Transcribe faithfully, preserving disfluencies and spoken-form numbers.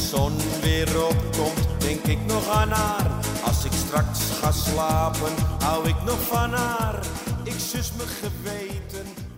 zon weer opkomt, denk ik nog aan haar. Als ik straks ga slapen, hou ik nog van haar. Ik zus me geweten.